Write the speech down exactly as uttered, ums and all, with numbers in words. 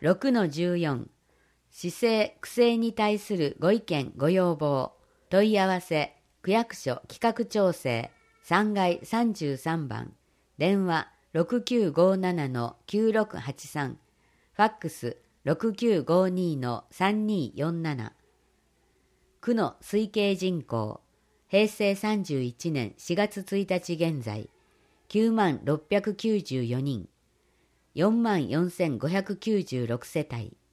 ろくのじゅうよん、市政・区政に対するご意見ご要望、問い合わせ、区役所企画調整、さんがいさんじゅうさんばん、電話 ろくきゅうごななのきゅうろくはちさん、ファックス ろくきゅうごにのさんによんなな。区の推計人口、平成さんじゅういちねんしがつついたち現在、きゅうまんろっぴゃくきゅうじゅうよにん、よんまんよんせんごひゃくきゅうじゅうろくせたい。